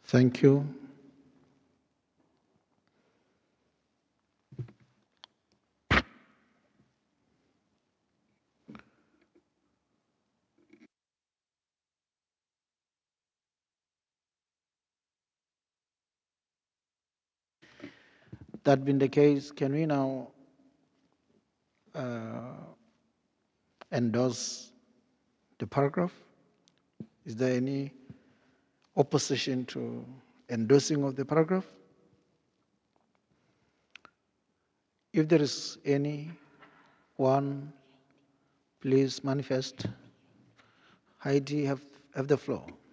Thank you. That being the case, can we now uh, endorse the paragraph? Is there any opposition to endorsing of the paragraph? If there is any one, please manifest. Heidi, have the floor.